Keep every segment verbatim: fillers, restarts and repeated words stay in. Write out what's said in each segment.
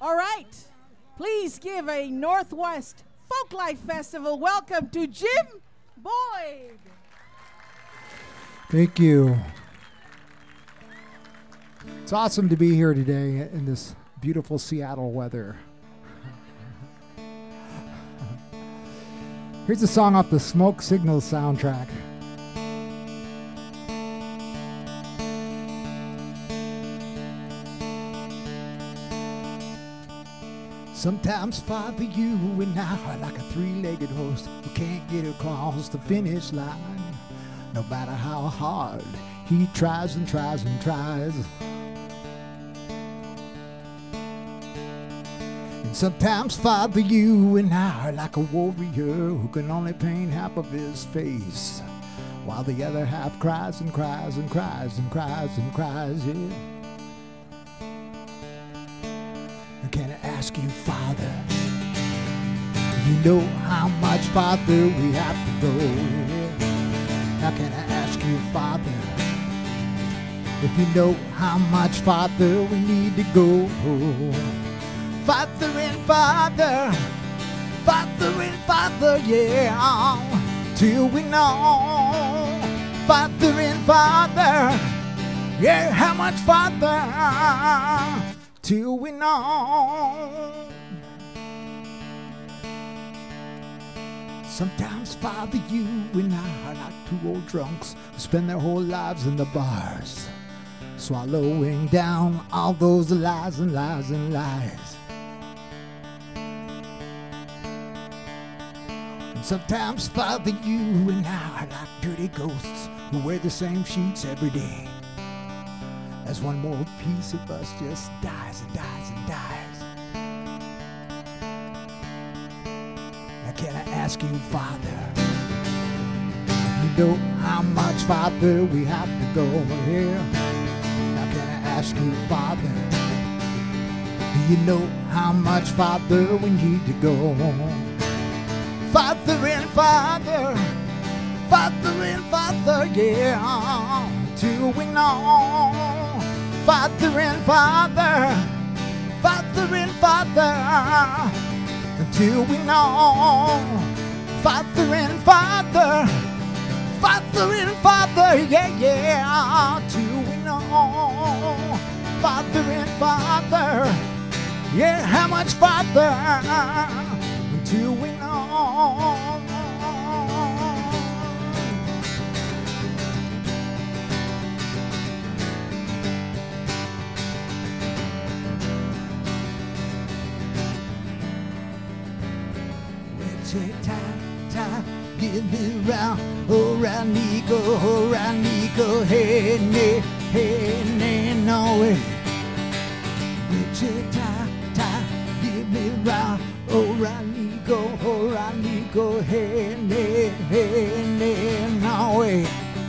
All right. Please give a Northwest Folklife Festival welcome to Jim Boyd. Thank you. It's awesome to be here today in this beautiful Seattle weather. Here's a song off the Smoke Signals soundtrack. Sometimes, Father, you and I are like a three-legged horse who can't get across the finish line. No matter how hard he tries and tries and tries. And sometimes, Father, you and I are like a warrior who can only paint half of his face, while the other half cries and cries and cries and cries and cries, yeah. Can I ask you, Father, you know how much farther we have to go? Now can I ask you, Father, if you know how much farther we need to go? Farther and farther, farther and farther, yeah, till we know. Farther and farther, yeah, how much farther? Till we know. Sometimes, Father, you and I are like two old drunks who spend their whole lives in the bars, swallowing down all those lies and lies and lies. And sometimes, Father, you and I are like dirty ghosts who wear the same sheets every day, as one more piece of us just dies and dies and dies. Now can I ask you, Father, you know how much farther we have to go here? Now can I ask you, Father, do you know how much farther we need to go? Farther and farther, farther and farther, yeah, till we know. Farther and farther, farther and farther, until we know. Farther and farther, farther and farther, yeah, yeah, till we know. Farther and farther, yeah, how much farther, until we know. Give me round, oh round, Nico, oh round, Nico, hey, nay, hey, nay, no way. Wichita, ta, give me round, oh round, Nico, oh round, Nico, hey, nay, hey, nay, no way.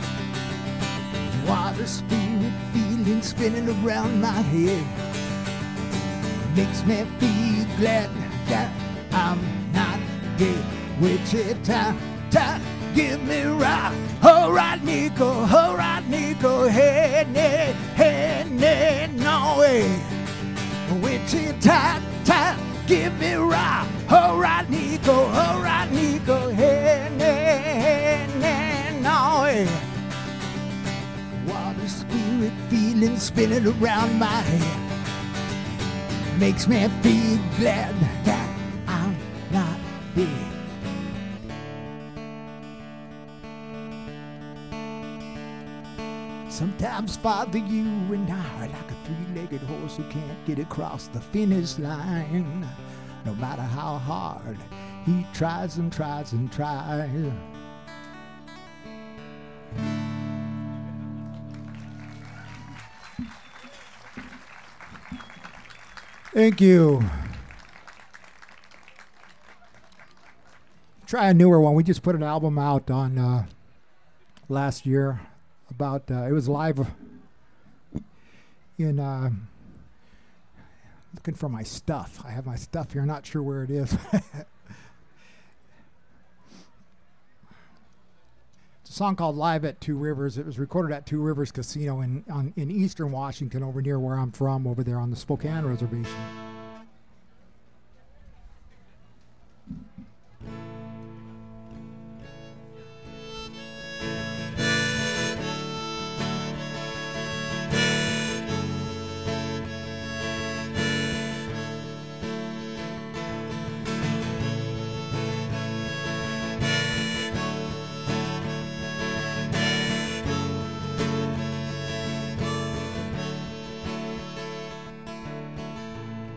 Water spirit feeling spinning around my head makes me feel glad that I'm not dead. Wichita, ta, give me right, oh right, Nico, oh right, Nico, hey, nay, hey, nay, no way. Wichita, ta, give me right, oh right, Nico, oh right, Nico, hey, nay, hey, nay, no way. Water spirit feeling spinning around my head makes me feel glad that I'm not dead. Sometimes, Father, you and I are like a three-legged horse who can't get across the finish line. No matter how hard he tries and tries and tries. Thank you. Try a newer one. We just put an album out on uh, last year. About uh, it was live in uh, looking for my stuff. I have my stuff here. Not sure where it is. It's a song called "Live at Two Rivers." It was recorded at Two Rivers Casino in on, in Eastern Washington, over near where I'm from, over there on the Spokane Reservation.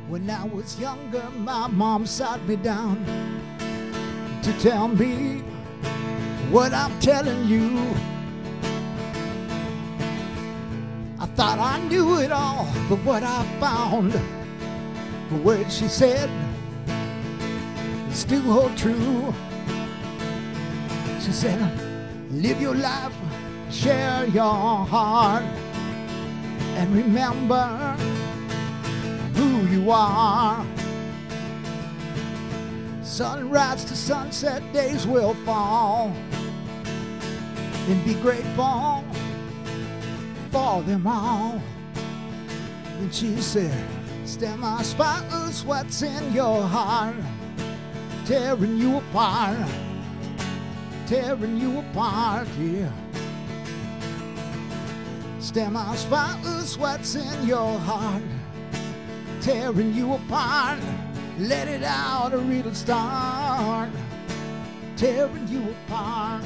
When I was younger, my mom sat me down to tell me what I'm telling you. I thought I knew it all, but what I found, the words she said still hold true. She said, live your life, share your heart, and remember who you are. Sunrise to sunset, days will fall, and be grateful for them all. And she said, stand my spotless, what's in your heart, tearing you apart, tearing you apart, yeah. Stand my spotless, what's in your heart, tearing you apart. Let it out or it'll start tearing you apart.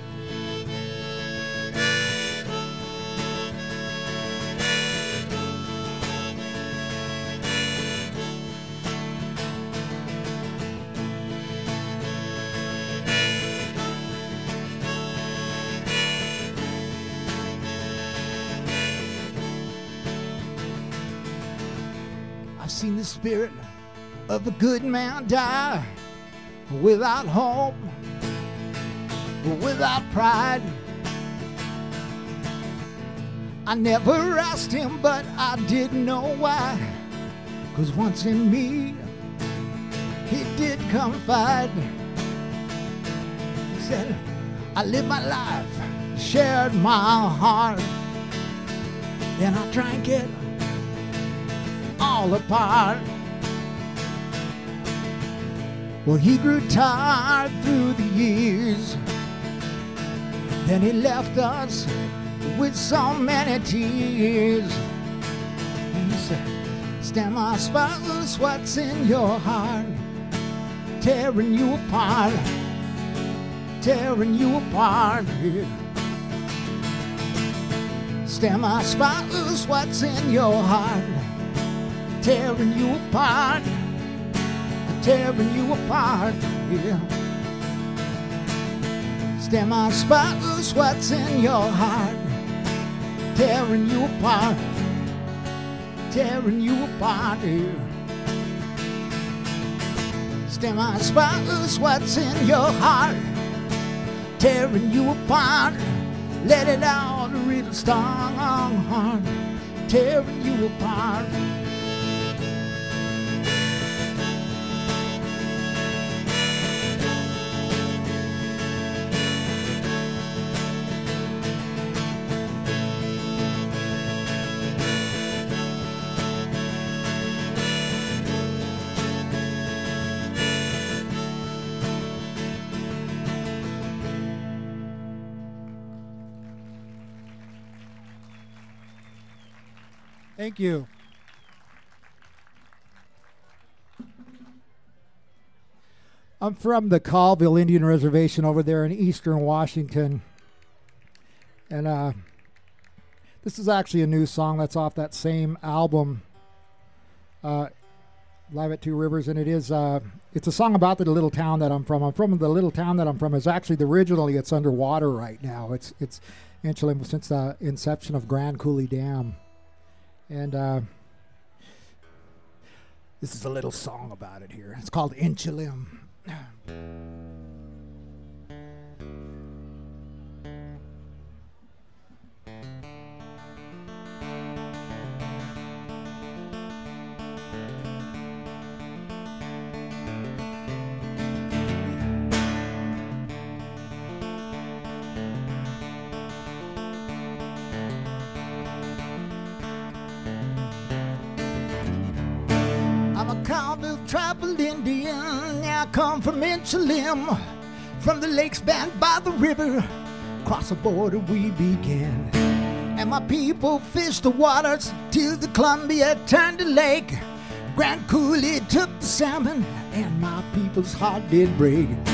I've seen the spirit of a good man die without hope, without pride. I never asked him, but I didn't know why. 'Cause once in me, he did confide. He said, I lived my life, shared my heart, and I try and get all apart. Well, he grew tired through the years, then he left us with so many tears. And he said, stand my spotless, what's in your heart, tearing you apart, tearing you apart, yeah. Stand my spotless, what's in your heart, tearing you apart, tearing you apart, yeah. Stand my spotless, what's in your heart, tearing you apart, tearing you apart, yeah. Stand my spotless, what's in your heart, tearing you apart. Let it out or it'll start tearing you apart. Thank you. I'm from the Colville Indian Reservation over there in eastern Washington. And uh, this is actually a new song that's off that same album, uh, Live at Two Rivers. And it is, uh, it's a song about the little town that I'm from. I'm from the little town that I'm from. Is actually, the, originally, it's underwater right now. It's, it's actually since the inception of Grand Coulee Dam. And uh, this is a little song about it here. It's called Inchilim. Tribal Indian, I come from Inchilim, from the lakes banned by the river, across the border we began. And my people fished the waters till the Columbia turned to lake. Grand Coulee took the salmon, and my people's heart did break. They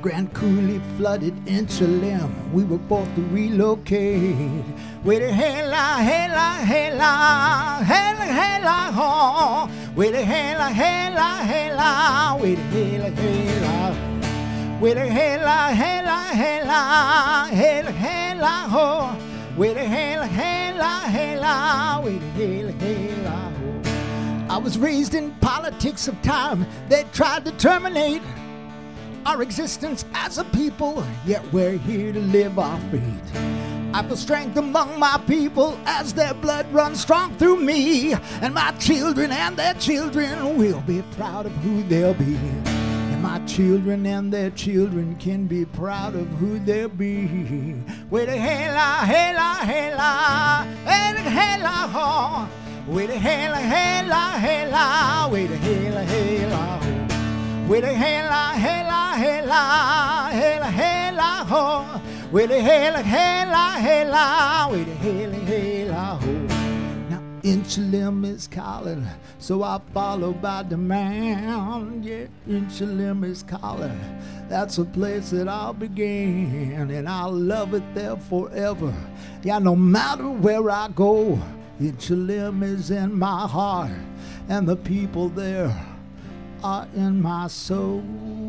Grand Coulee flooded Inchlim. We were forced to relocate. With a hey la, hey la, hey la, hey la, hey la, ho. With a hey la, hey la, hey la, with a hey la, hey la. With a hey la, hey la, hey la, hey la, hey la, ho. With a hey la, hey la, hey la, with a hey la, hey la, ho. I was raised in politics of time. They tried to terminate our existence as a people, yet we're here to live our fate. I feel strength among my people as their blood runs strong through me, and my children and their children will be proud of who they'll be. And my children and their children can be proud of who they'll be. With a hey la, hey la, hey la, hey la, hey la, ho. With a hey la, hey la, hey la, with a hey la, hey la, ho. With a hey la, hey la, hey la, hey la, hey la, ho. With a hey la, hey la, hey la, with a hey la, hey la, ho. Now Inchlim is calling, so I follow by demand. Yeah, Inchlim is calling. That's a place that I'll begin, and I'll love it there forever. Yeah, no matter where I go, Inchlim is in my heart, and the people there are in my soul.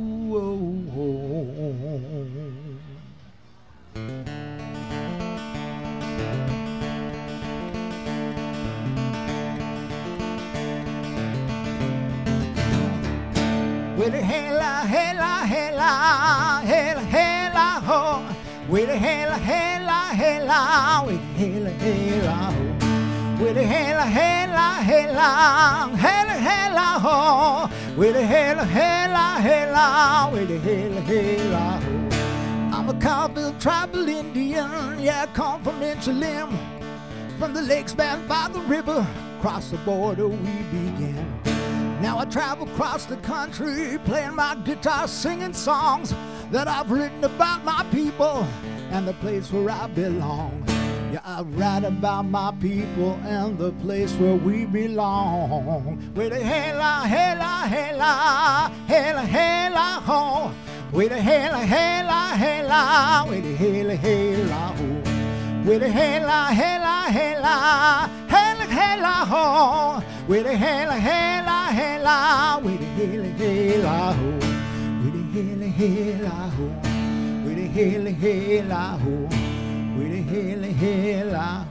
With a hey la, hey la, hey la, hey la, hey la, ho. With a hey la, hey la, hey la, with a hey la, hey la, ho. With a hey la, hey la, hey la, hey la, hey la, ho. With a hey la, hey la, hey la, with a hey la, hey la, ho. I'm a Carville tribal Indian, yeah, I come from Inchlim. From the lakes bound by the river, across the border we began. Now I travel across the country, playing my guitar, singing songs that I've written about my people and the place where I belong. Yeah, I write about my people and the place where we belong. With a hey la, hey la, hey la, hey la, hey la, ho. With a hey la, hey la, hey la, with a hey la, hey la, ho. With a hey la, hey la, hey la, hey la, hey la, ho. With a hey la, hey la, hey la, with a hey la, hey la, ho. With a hey la, hey la, ho. With a hey la, hey la, ho. With a hey la, hey la, ho.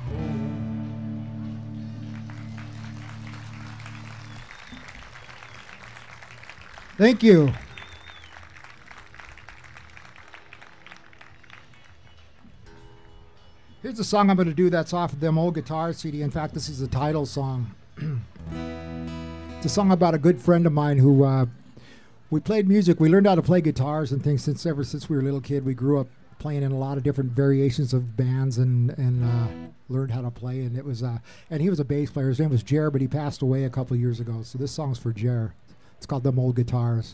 Thank you. Here's a song I'm going to do that's off of them old guitar C D. In fact, this is the title song. It's a song about a good friend of mine who uh, we played music. We learned how to play guitars and things since ever since we were a little kid. We grew up playing in a lot of different variations of bands and and uh, learned how to play. And it was uh, and he was a bass player. His name was Jer, but he passed away a couple of years ago. So this song's for Jer. It's called Them Old Guitars.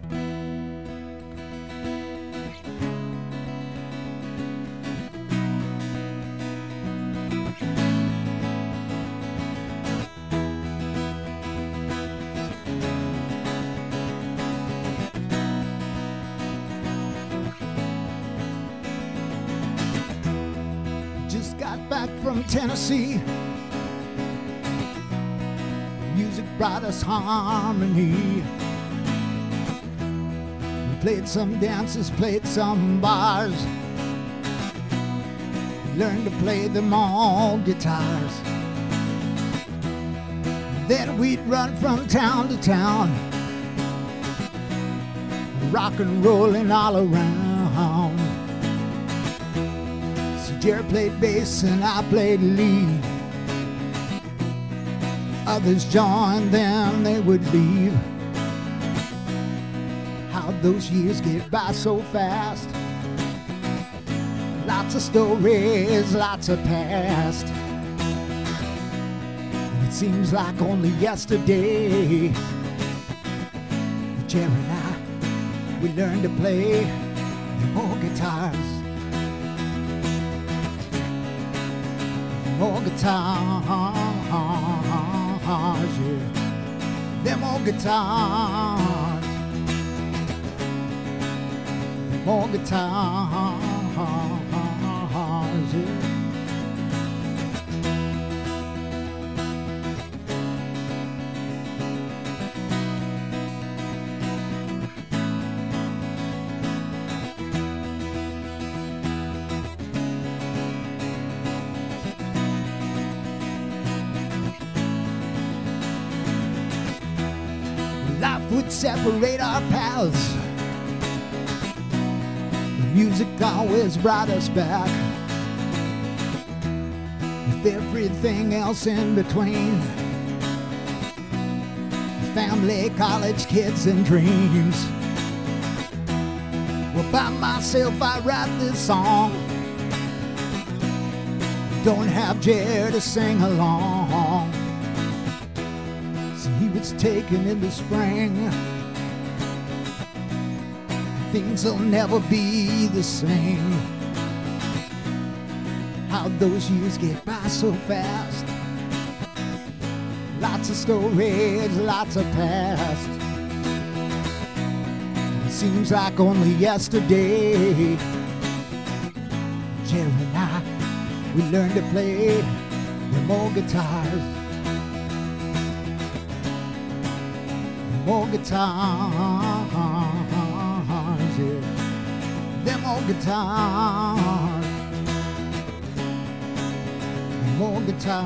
From Tennessee, music brought us harmony. We played some dances, played some bars. We learned to play them all guitars. Then we'd run from town to town, rock and rolling all around. Jerry played bass and I played lead. Others joined them, they would leave. How'd those years get by so fast? Lots of stories, lots of past. And it seems like only yesterday Jerry and I, we learned to play more guitars. More guitars, yeah. Them old guitars. more guitars. Yeah. Life would separate our paths. The music always brought us back, with everything else in between. Family, college, kids, and dreams. Well, by myself I write this song. Don't have Jer to sing along. He was taken in the spring. Things will never be the same. How those years get by so fast. Lots of stories, lots of past. It seems like only yesterday Jerry and I, we learned to play them old guitars. More guitars, yeah. Them old guitars. More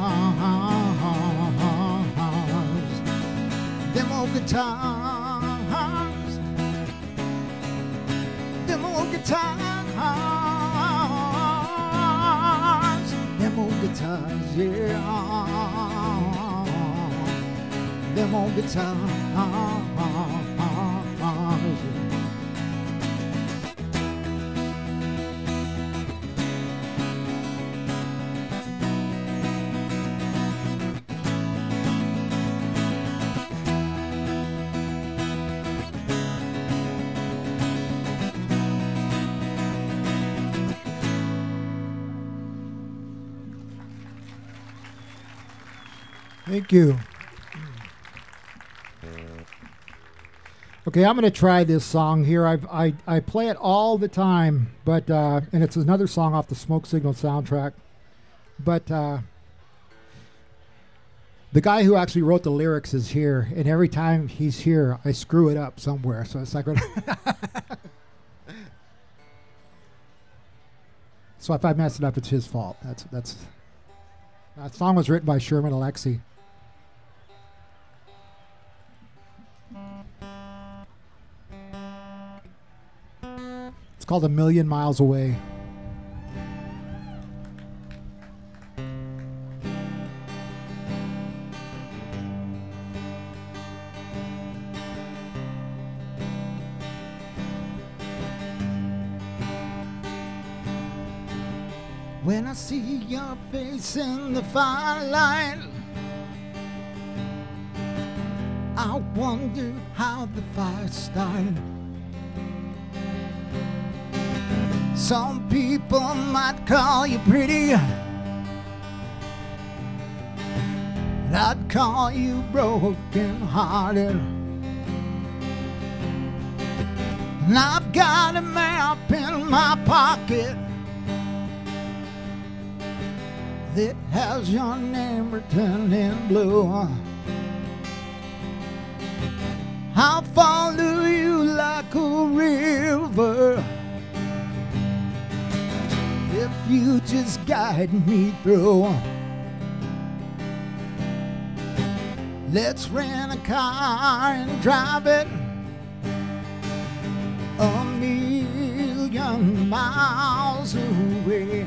guitars. Them old guitars. Them old guitars. Them old guitars, yeah. Them old guitars. Thank you. Okay, I'm going to try this song here. I've, I I play it all the time, but uh, and it's another song off the Smoke Signal soundtrack. But uh, the guy who actually wrote the lyrics is here, and every time he's here, I screw it up somewhere. So it's like, so if I mess it up, it's his fault. That's that's. That song was written by Sherman Alexie. It's called A Million Miles Away. When I see your face in the firelight, I wonder how the fire started. Some people might call you pretty, and I'd call you broken-hearted. And I've got a map in my pocket that has your name written in blue. I'll follow you like a river if you just guide me through. Let's rent a car and drive it a million miles away.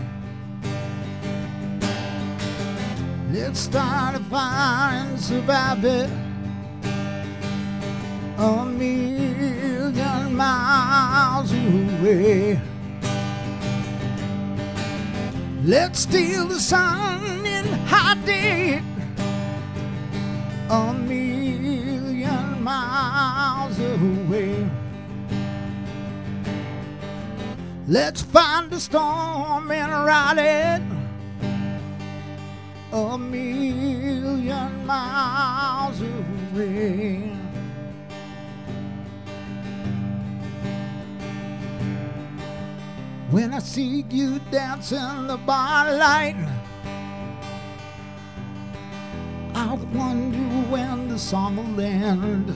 Let's start a fire and survive it a million miles away. Let's steal the sun and hide it a million miles away. Let's find a storm and ride it a million miles away. When I see you dancing in the bar light, I wonder when the song will end.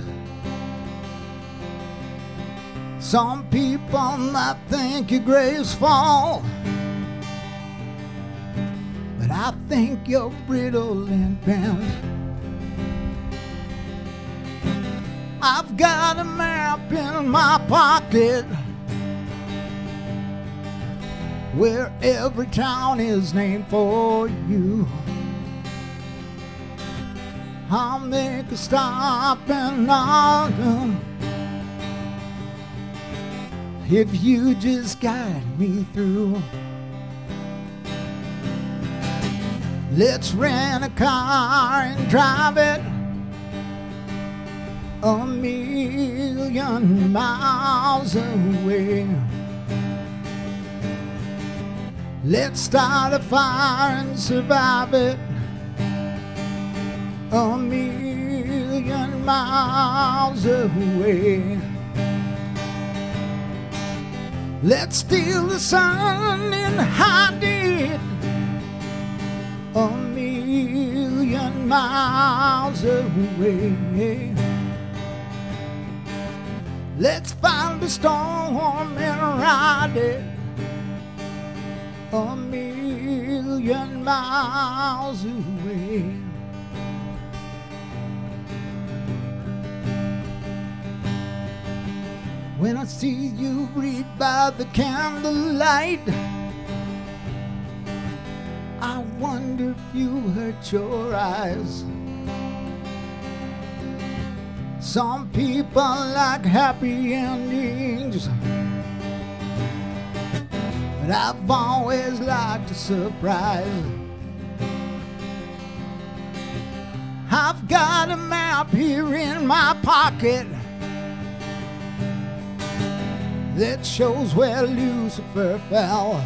Some people might think you're graceful, but I think you're brittle and bent. I've got a map in my pocket where every town is named for you. I'll make a stop in Ogden if you just guide me through. Let's rent a car and drive it a million miles away. Let's start a fire and survive it a million miles away. Let's steal the sun and hide it a million miles away. Let's find a storm and ride it a million miles away. When I see you read by the candlelight, I wonder if you hurt your eyes. Some people like happy endings, but I've always liked a surprise. I've got a map here in my pocket that shows where Lucifer fell.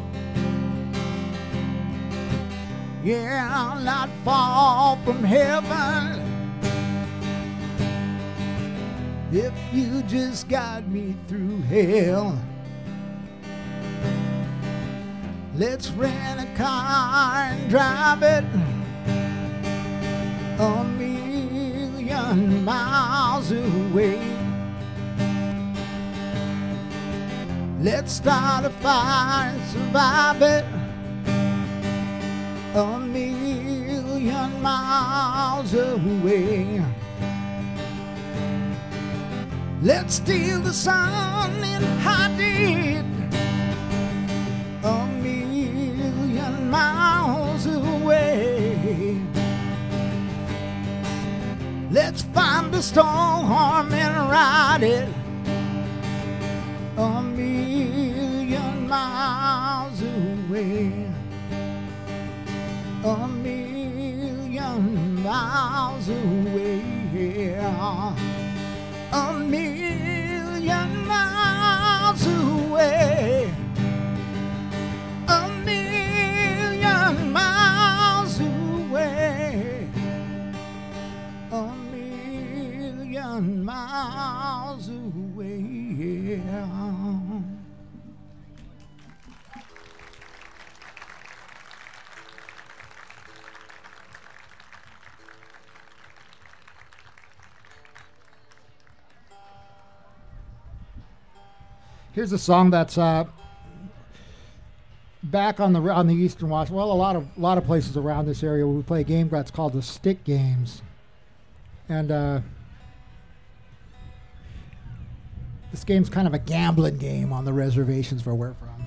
Yeah, not far from heaven if you just guide me through hell. Let's rent a car and drive it a million miles away. Let's start a fire and survive it a million miles away. Let's steal the sun and hide it a million miles away. Let's find a storm and ride it a million miles away. A million miles away. A million miles away. A million miles away. A million miles away. Here's a song that's uh, back on the on the Eastern Watch. Well, a lot of a lot of places around this area where we play a game that's called the Stick Games, and uh, this game's kind of a gambling game on the reservations where we're from.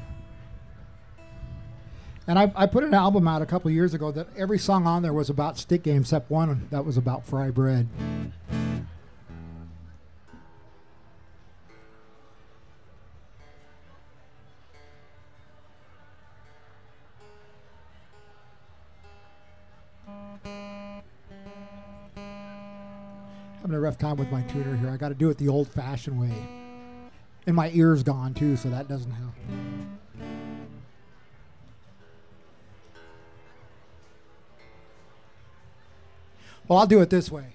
And I, I put an album out a couple of years ago that every song on there was about stick games, except one that was about fry bread. Having a rough time with my tuner here. I got to do it the old-fashioned way. And my ear's gone too, so that doesn't help. Well, I'll do it this way.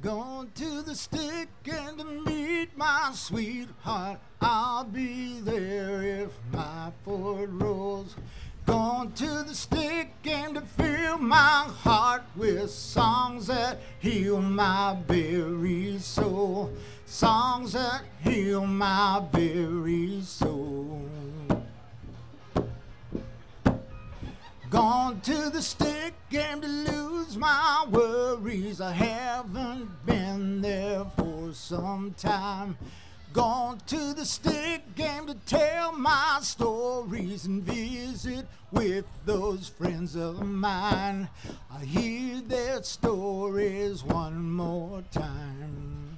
Going to the stick and to meet my sweetheart. I'll be there if my Ford rolls. Going to the stick and to fill my heart with songs that heal my very soul. Songs that heal my very soul. Gone to the stick game to lose my worries. I haven't been there for some time. Gone to the stick game to tell my stories and visit with those friends of mine. I hear their stories one more time.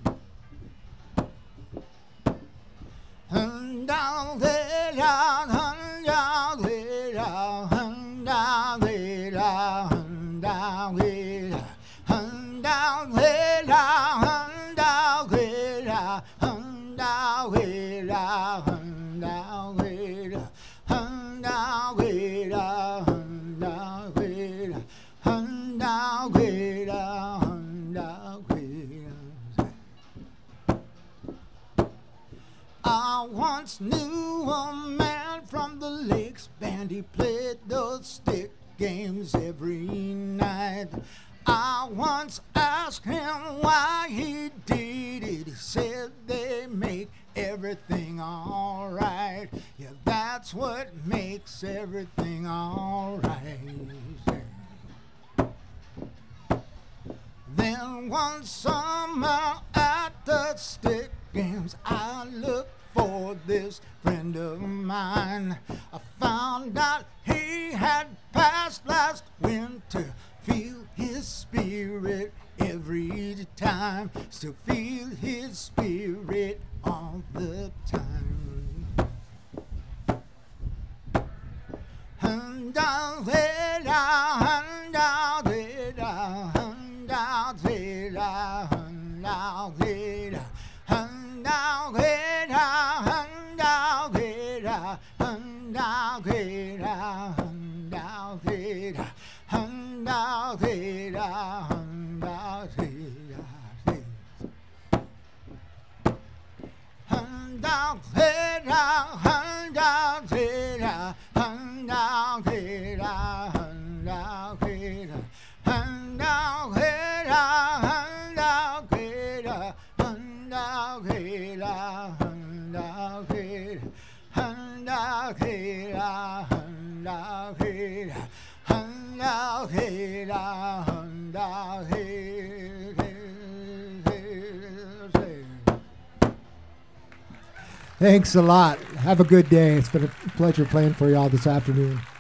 And down there, down, down there, down, down there, down, down there, down, down there, down, down there, down, down there, down, down there, down, down there, down, down there, down, down there, down, down there. I once knew a man from the Lakes Band. He played those stick games every night. I once asked him why he did it. He said they make everything all right. Yeah, that's what makes everything all right. Then one summer at the stick games, I looked for this friend of mine. I found out he had passed last winter. Feel his spirit every time. Still feel his spirit all the time. And down there, down, down there, down, down there, down, down there, down, down there, down, down there, down, down there, down, down there, down, down there, down, down there. And down there, and down there, and down there, and down there, and down there, and down there, and down there, and down there, and down there, and down there, and down there, and down here. Thanks a lot. Have a good day. It's been a pleasure playing for you all this afternoon.